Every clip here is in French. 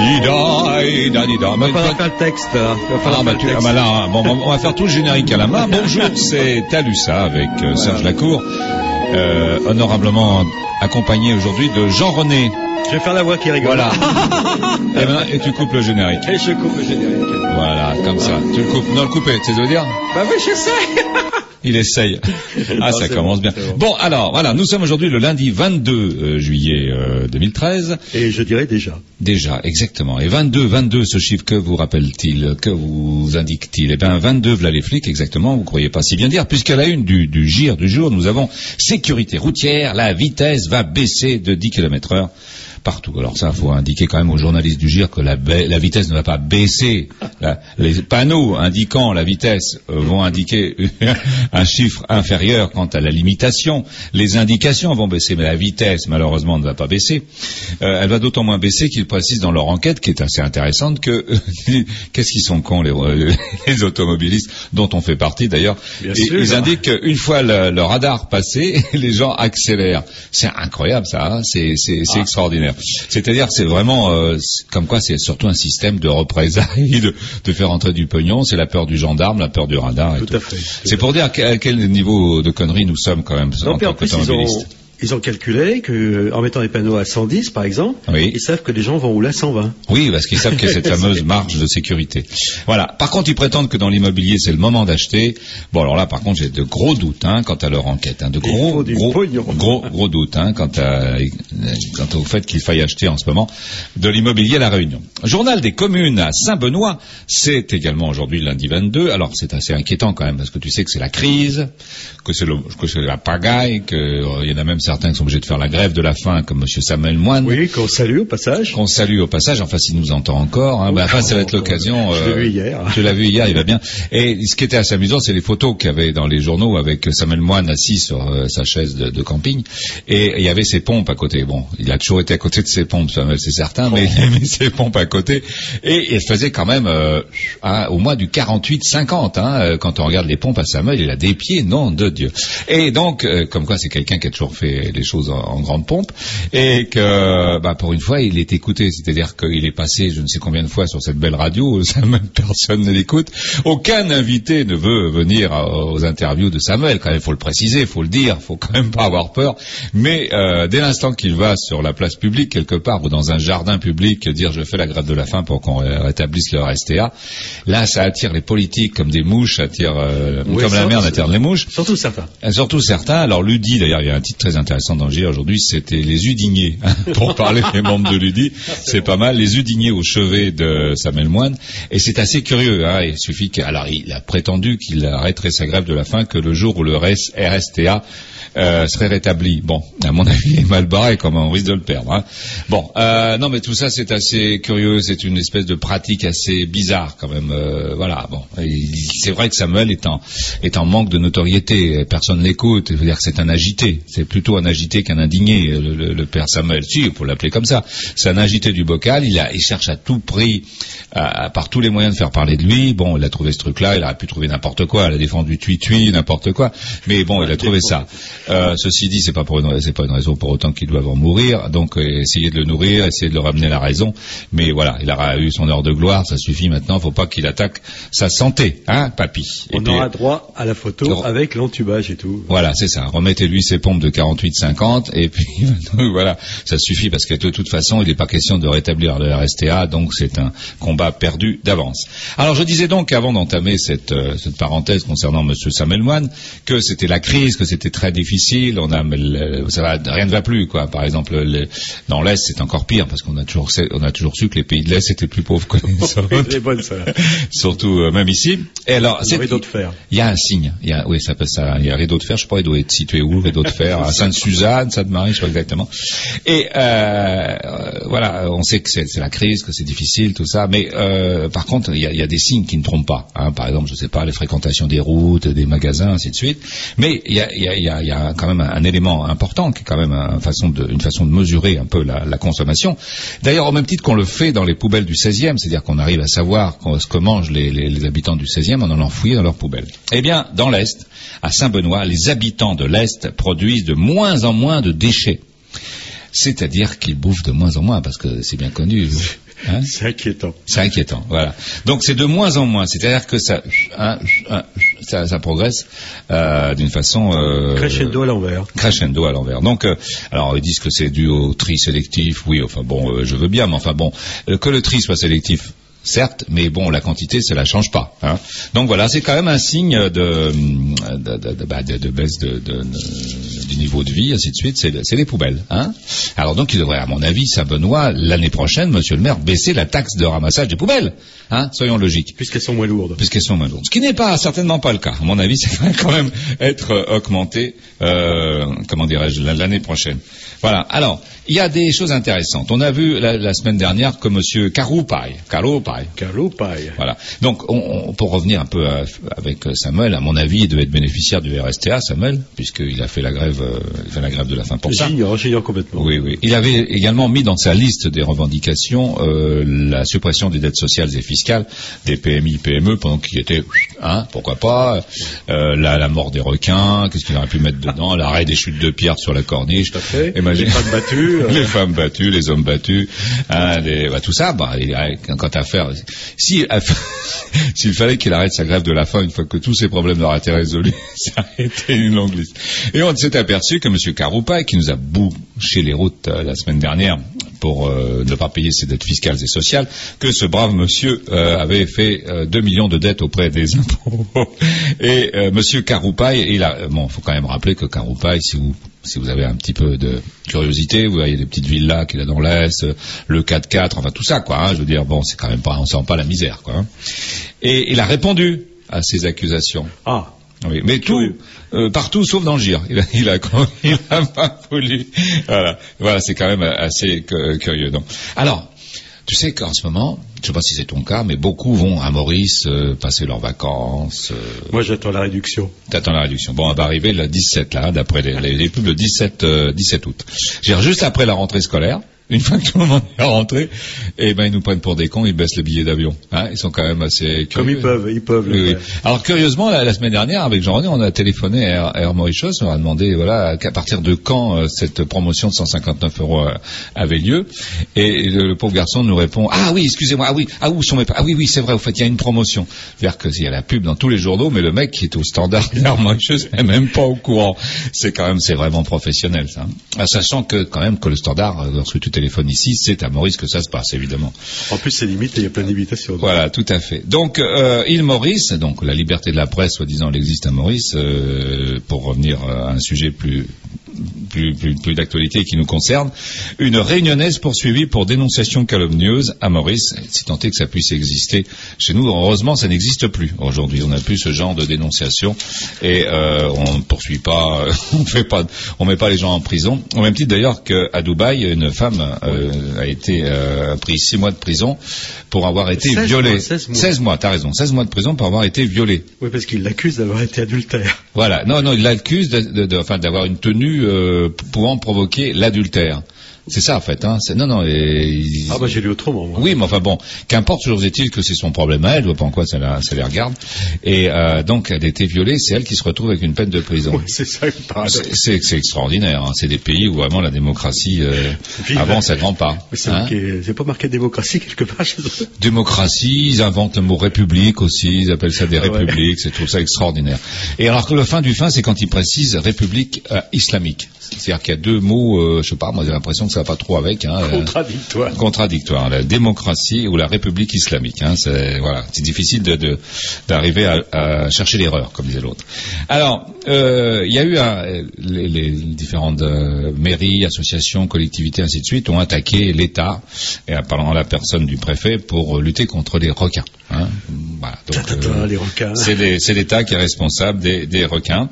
On va pas faire le texte, là. On va faire tout le générique à la main. Bonjour, c'est Talusa avec Serge Lacour, honorablement accompagné aujourd'hui de Jean-René. Je vais faire la voix qui rigole. Voilà. Et tu coupes le générique. Et je coupe le générique. Voilà, comme ça. Tu le coupes. Non, le couper, tu sais ce que je veux dire? Bah oui, j'essaie. Il essaye. Ah, ça commence bien. Bon, alors, voilà, nous sommes aujourd'hui le lundi 22 juillet 2013. Et je dirais déjà. Déjà, exactement. Et 22, ce chiffre, que vous rappelle-t-il? Que vous indique-t-il? Eh bien, 22, voilà les flics, exactement, vous croyez pas si bien dire, puisqu'à la une du GIR du jour, nous avons sécurité routière, la vitesse va baisser de 10 km/h. Partout. Alors ça, il faut indiquer quand même aux journalistes du GIR que la vitesse ne va pas baisser. Les panneaux indiquant la vitesse vont indiquer un chiffre inférieur quant à la limitation. Les indications vont baisser, mais la vitesse, malheureusement, ne va pas baisser. Elle va d'autant moins baisser qu'ils précisent dans leur enquête, qui est assez intéressante, que qu'est-ce qu'ils sont cons, les automobilistes, dont on fait partie d'ailleurs. Ils indiquent qu'une fois le radar passé, les gens accélèrent. C'est incroyable ça, hein, c'est extraordinaire. C'est-à-dire que c'est vraiment comme quoi c'est surtout un système de représailles, de faire entrer du pognon, c'est la peur du gendarme, la peur du radar et tout. Tout à fait. C'est pour dire à quel niveau de conneries nous sommes quand même en tant qu'automobilistes. Ils ont calculé que, en mettant les panneaux à 110, par exemple, oui, ils savent que les gens vont rouler à 120. Oui, parce qu'ils savent qu'il y a cette fameuse marge de sécurité. Voilà. Par contre, ils prétendent que dans l'immobilier, c'est le moment d'acheter. Bon, alors là, par contre, j'ai de gros doutes, quant à leur enquête, de gros doutes, quant au fait qu'il faille acheter en ce moment de l'immobilier à La Réunion. Journal des communes à Saint-Benoît, c'est également aujourd'hui lundi 22. Alors, c'est assez inquiétant quand même, parce que tu sais que c'est la crise, que c'est la pagaille, qu'il y en a même certains qui sont obligés de faire la grève de la faim, comme M. Samuel Moine. Oui, qu'on salue au passage. Enfin, s'il nous entend encore. Enfin, ça va être l'occasion. Je l'ai vu hier. Tu l'as vu hier, il va bien. Et ce qui était assez amusant, c'est les photos qu'il y avait dans les journaux avec Samuel Moine assis sur sa chaise de camping. Et il y avait ses pompes à côté. Bon, il a toujours été à côté de ses pompes, Samuel, c'est certain, mais il avait ses pompes à côté. Et il faisait quand même au moins du 48-50. Quand on regarde les pompes à Samuel, il a des pieds, nom de Dieu. Et donc, comme quoi c'est quelqu'un qui a toujours fait les choses en grande pompe, et que pour une fois il est écouté, c'est-à-dire qu'il est passé je ne sais combien de fois sur cette belle radio, même personne ne l'écoute, aucun invité ne veut venir aux interviews de Samuel, quand même, faut le préciser, faut le dire, faut quand même pas avoir peur, mais dès l'instant qu'il va sur la place publique quelque part ou dans un jardin public dire je fais la grève de la faim pour qu'on rétablisse le RSTA, là ça attire les politiques comme des mouches, comme la merde attire les mouches. Surtout certains. Alors l'UDI, d'ailleurs, il y a un titre très intéressant dans le GIR aujourd'hui, c'était les Udiniers, pour parler des membres de l'UDI, c'est pas mal, les Udiniers au chevet de Samuel Moine, et c'est assez curieux, il suffit alors il a prétendu qu'il arrêterait sa grève de la faim que le jour où le RSTA serait rétabli. Bon, à mon avis, il est mal barré, comme on risque de le perdre. Bon, non, mais tout ça, c'est assez curieux, c'est une espèce de pratique assez bizarre, quand même. Voilà, bon, c'est vrai que Samuel est en manque de notoriété, personne l'écoute, il veut dire que c'est un agité, c'est plutôt un agité qu'un indigné, le père Samuel. Si, il faut l'appeler comme ça. C'est un agité du bocal, il cherche à tout prix, par tous les moyens de faire parler de lui. Bon, il a trouvé ce truc-là, il aurait pu trouver n'importe quoi, il a défendu Tui, n'importe quoi, mais bon, il a trouvé ça. Ceci dit, c'est pas une raison pour autant qu'ils doivent en mourir, donc essayez de le nourrir, essayez de le ramener à la raison, mais voilà, il aura eu son heure de gloire, ça suffit maintenant, faut pas qu'il attaque sa santé, papy. On aura droit à la photo avec l'entubage et tout. Voilà, c'est ça, remettez-lui ses pompes de 48-50, et puis voilà, ça suffit, parce que de toute façon, il n'est pas question de rétablir le RSTA, donc c'est un combat perdu d'avance. Alors je disais donc, avant d'entamer cette parenthèse concernant Monsieur Samuel Moine, que c'était la crise, que c'était très difficile, rien ne va plus, quoi. Par exemple, dans l'Est, c'est encore pire, parce qu'on a toujours su que les pays de l'Est étaient plus pauvres que les autres. C'est bon, ça. Surtout, même ici. Et alors, le rideau de fer. Il y a un signe. Oui, ça peut ça. Il y a un rideau de fer. Je sais pas, il doit être situé où, le rideau de fer? À Sainte-Suzanne, Sainte-Marie, je sais pas exactement. Et, voilà, on sait que c'est la crise, que c'est difficile, tout ça. Mais, par contre, il y a des signes qui ne trompent pas. Par exemple, je sais pas, les fréquentations des routes, des magasins, ainsi de suite. Mais il y a quand même un élément important qui est quand même une façon de mesurer un peu la consommation. D'ailleurs, au même titre qu'on le fait dans les poubelles du 16e, c'est-à-dire qu'on arrive à savoir ce que mangent les habitants du 16e en allant fouiller dans leurs poubelles. Eh bien, dans l'Est, à Saint-Benoît, les habitants de l'Est produisent de moins en moins de déchets. C'est-à-dire qu'ils bouffent de moins en moins, parce que c'est bien connu. Hein, c'est inquiétant. C'est inquiétant, voilà. Donc c'est de moins en moins, c'est-à-dire que ça progresse d'une façon crescendo à l'envers. Crescendo à l'envers. Donc, alors ils disent que c'est dû au tri sélectif. Oui, enfin bon, je veux bien, mais enfin bon, que le tri soit sélectif. Certes, mais bon, la quantité, ça la change pas. Hein. Donc voilà, c'est quand même un signe de baisse du niveau de vie, ainsi de suite. C'est les poubelles. Hein. Alors donc, il devrait, à mon avis, Saint-Benoît, l'année prochaine, Monsieur le Maire, baisser la taxe de ramassage des poubelles. Hein, soyons logiques. Puisqu'elles sont moins lourdes. Ce qui n'est pas certainement pas le cas. À mon avis, ça devrait quand même être augmenté, comment dirais-je, l'année prochaine. Voilà. Alors, il y a des choses intéressantes. On a vu la semaine dernière que Monsieur Karoupaï. Voilà. Donc, pour revenir un peu avec Samuel, à mon avis, il devait être bénéficiaire du RSTA, Samuel, puisqu'il a fait la grève, de la faim pour ça. J'ignore complètement. Oui. Il avait également mis dans sa liste des revendications la suppression des dettes sociales et fiscales des PMI, PME, pendant qu'il était, pourquoi pas, la mort des requins, qu'est-ce qu'il aurait pu mettre dedans, l'arrêt des chutes de pierres sur la corniche. Tout à fait. Les femmes battues. Les femmes battues, les hommes battus, tout ça, quant à faire. S'il fallait qu'il arrête sa grève de la faim une fois que tous ses problèmes auraient été résolus, ça aurait été une longue liste. Et on s'est aperçu que M. Karoupaï, qui nous a bouché les routes la semaine dernière pour ne pas payer ses dettes fiscales et sociales, que ce brave monsieur avait fait 2 millions de dettes auprès des impôts. Et M. Karoupaï, faut quand même rappeler que Karoupaï, si vous avez un petit peu de curiosité, vous voyez des petites villas qu'il a dans l'Est, le 4x4, enfin tout ça, quoi. Je veux dire, bon, c'est quand même pas, on sent pas la misère, quoi. Hein. Et il a répondu à ces accusations. Ah. Oui, mais partout sauf dans le GIR. Il a pas voulu. Voilà, c'est quand même assez curieux. Donc, alors, tu sais qu'en ce moment, je sais pas si c'est ton cas, mais beaucoup vont à Maurice passer leurs vacances. Moi, j'attends la réduction. T'attends la réduction. Bon, on va arriver le 17 là, d'après les pubs, le 17 août. Juste après la rentrée scolaire. Une fois que tout le monde est rentré, ils nous prennent pour des cons, ils baissent le billet d'avion. Hein, ils sont quand même assez curieux. Comme ils peuvent. Oui. Alors curieusement, la semaine dernière, avec Jean-René, on a téléphoné à Air Mauritius, on a demandé qu'à partir de quand cette promotion de 159 € avait lieu. Et le pauvre garçon nous répond excusez-moi, où sont mes oui, c'est vrai, au fait, il y a une promotion. C'est-à-dire qu'il y a la pub dans tous les journaux, mais le mec qui est au standard d'Air Mauritius n'est même pas au courant. C'est vraiment professionnel, ça. Sachant que le standard, lorsque tu téléphone ici, c'est à Maurice que ça se passe, évidemment. En plus, c'est limité, il y a plein d'imitations. Voilà, tout à fait. Donc, île Maurice, donc la liberté de la presse, soi-disant, elle existe à Maurice, pour revenir à un sujet plus d'actualité qui nous concerne. Une réunionnaise poursuivie pour dénonciation calomnieuse à Maurice, si tant est que ça puisse exister chez nous. Heureusement, ça n'existe plus. Aujourd'hui, on n'a plus ce genre de dénonciation et on ne poursuit pas, on met pas les gens en prison. Au même titre d'ailleurs qu'à Dubaï, une femme a été prise 6 mois de prison pour avoir été violée. 16 mois, t'as raison. 16 mois de prison pour avoir été violée. Oui, parce qu'il l'accuse d'avoir été adultère. Voilà. Non, il l'accuse d'avoir une tenue pouvant provoquer l'adultère. C'est ça en fait. Hein. J'ai lu autrement. Moi. Oui, mais enfin bon, qu'importe, toujours est-il que c'est son problème à elle, je vois pas en quoi ça les regarde. Et donc elle a été violée, c'est elle qui se retrouve avec une peine de prison. Oui, c'est ça. C'est extraordinaire. Hein. C'est des pays où vraiment la démocratie avance à grands pas. C'est pas marqué démocratie quelque part chez eux. Démocratie, ils inventent le mot république aussi, ils appellent ça des républiques, c'est tout ça extraordinaire. Et alors que le fin du fin, c'est quand ils précisent république islamique. C'est-à-dire qu'il y a deux mots, je sais pas, moi j'ai l'impression que ça va pas trop avec. Hein, contradictoire. La démocratie ou la république islamique. Hein, c'est difficile d'arriver à chercher l'erreur, comme disait l'autre. Alors, il y a eu les différentes mairies, associations, collectivités, ainsi de suite, ont attaqué l'État, et parlant à la personne du préfet, pour lutter contre les requins. Hein, voilà. Donc, les requins. C'est l'État qui est responsable des requins.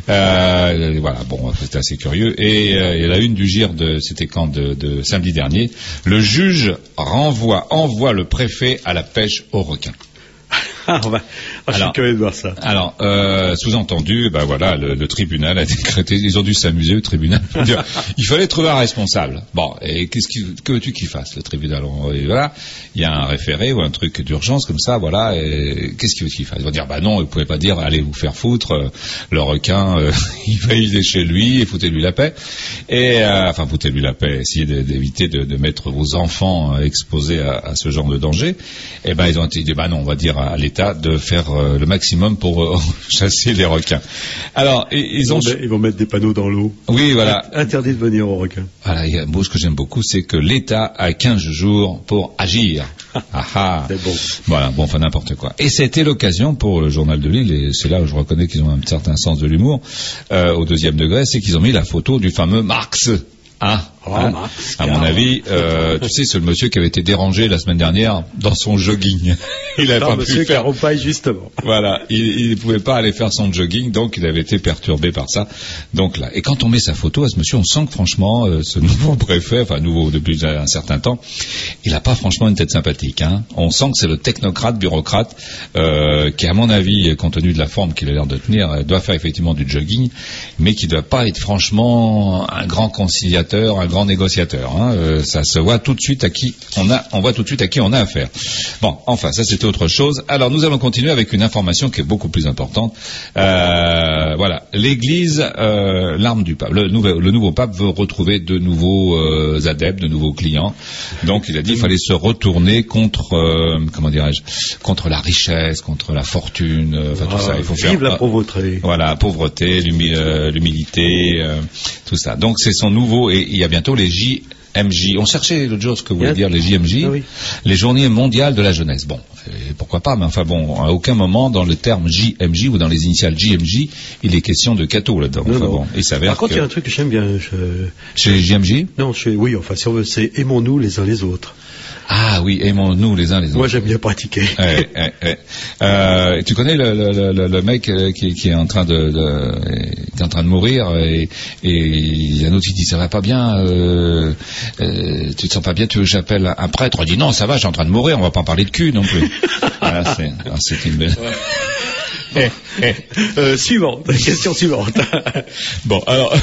Voilà. Bon, c'était assez curieux. Et la une du GIR c'était quand de samedi dernier, le juge envoie le préfet à la pêche aux requins. Je suis curieux de voir ça. Alors, sous-entendu, voilà, le tribunal a décrété, ils ont dû s'amuser, le tribunal. Il fallait trouver un responsable. Bon, et que veux-tu qu'il fasse, le tribunal? Et voilà, il y a un référé ou un truc d'urgence comme ça, voilà, et qu'est-ce qu'il veut qu'il fasse? Ils vont dire, non, vous pouvez pas dire, allez vous faire foutre, le requin, il est chez lui, et foutez-lui la paix. Et, foutez-lui la paix, essayez d'éviter de mettre vos enfants exposés à ce genre de danger. Et ils ont dit, non, on va dire à l'État de faire le maximum pour chasser les requins. Alors, ils vont mettre des panneaux dans l'eau. Oui, voilà. Interdit de venir aux requins. Voilà, il y a un mot que j'aime beaucoup, c'est que l'État a 15 jours pour agir. C'est bon. Voilà, n'importe quoi. Et c'était l'occasion pour le journal de Lille, et c'est là où je reconnais qu'ils ont un certain sens de l'humour, au 2e degré, c'est qu'ils ont mis la photo du fameux Marx. Marx, à mon avis, tu sais, c'est le monsieur qui avait été dérangé la semaine dernière dans son jogging. Il avait pas pu faire. Caropaille, justement. Voilà, il ne pouvait pas aller faire son jogging, donc il avait été perturbé par ça. Donc là, et quand on met sa photo à ce monsieur, on sent que franchement, ce nouveau préfet, nouveau depuis un certain temps, il n'a pas franchement une tête sympathique. On sent que c'est le technocrate, bureaucrate, qui, à mon avis, compte tenu de la forme qu'il a l'air de tenir, doit faire effectivement du jogging, mais qui ne doit pas être franchement un grand conciliateur, un grand négociateur. Ça se voit tout de suite à qui on voit tout de suite à qui on a affaire. Bon, enfin, ça c'était autre chose. Alors, nous allons continuer avec une information qui est beaucoup plus importante. Voilà, l'Église, l'arme du pape. Le nouveau pape veut retrouver de nouveaux adeptes, de nouveaux clients. Donc, il a dit qu'il fallait se retourner contre, contre la richesse, contre la fortune, tout ça. Il faut vive la pauvreté. Voilà, pauvreté, l'humilité, tout ça. Donc, c'est son nouveau, et il y a bientôt les JMJ. On cherchait l'autre jour ce que voulaient dire les JMJ, les Journées mondiales de la jeunesse. Bon, pourquoi pas, mais à aucun moment dans le terme JMJ ou dans les initiales JMJ, il est question de catho là-dedans. Il s'avère Par contre, il y a un truc que j'aime bien. Chez les JMJ? Non, si on veut, c'est aimons-nous les uns les autres. Ah oui, aimons-nous les uns les autres. Moi, j'aime bien pratiquer. Tu connais le mec qui est en train de mourir, et il y a un autre qui dit ça va pas bien, tu te sens pas bien, tu veux que j'appelle un prêtre? Il dit non, ça va, je suis en train de mourir, on va pas en parler de cul non plus. Voilà, c'est une belle. Suivante, question suivante. Bon, alors.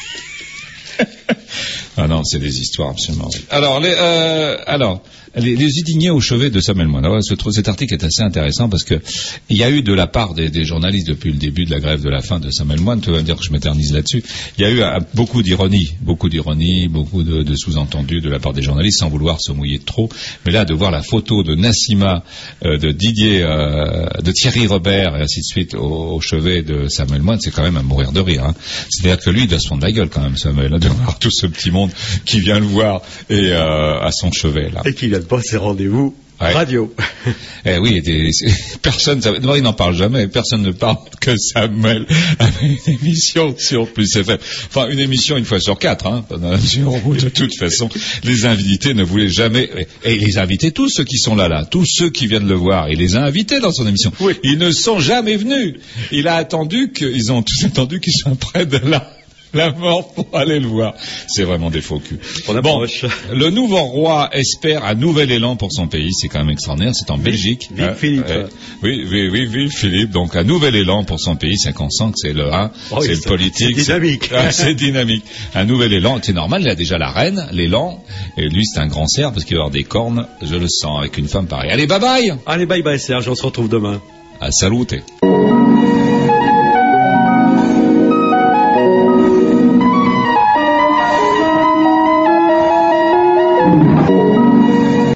Ah non, c'est des histoires absolument. Alors, les Udiniers au chevet de Samuel Moine. Alors, cet article est assez intéressant parce que il y a eu de la part des journalistes depuis le début de la grève de la faim de Samuel Moine, tu vas me dire que je m'éternise là-dessus, il y a eu beaucoup d'ironie, beaucoup de sous-entendus de la part des journalistes sans vouloir se mouiller de trop. Mais là, de voir la photo de Nassima, de Didier, de Thierry Robert et ainsi de suite au chevet de Samuel Moine, c'est quand même à mourir de rire. C'est-à-dire que lui, il doit se fondre la gueule quand même, Samuel, de voir tout ce petit monde qui vient le voir et à son chevet là. Et qu'il n'a pas ses rendez-vous radio. Oui, personne, il n'en parle jamais, personne ne parle que Samuel avec une émission sur Plus FM. Enfin, une émission une fois sur 4, de toute façon, les invités ne voulaient jamais, et les invités, tous ceux qui sont là, tous ceux qui viennent le voir, il les a invités dans son émission. Oui. Ils ne sont jamais venus. Ils ont tous attendu qu'ils soient près de la mort pour aller le voir. C'est vraiment des faux culs. Bon, le nouveau roi espère un nouvel élan pour son pays. C'est quand même extraordinaire. C'est en Belgique. Vive Philippe. Oui, vive Philippe. Donc, un nouvel élan pour son pays. C'est qu'on sent que c'est le c'est le politique. C'est dynamique. C'est dynamique. Un nouvel élan. C'est normal. Il a déjà la reine, l'élan. Et lui, c'est un grand cerf parce qu'il va avoir des cornes. Je le sens avec une femme pareille. Allez, bye bye. Allez, bye bye, Serge. On se retrouve demain. À saluter.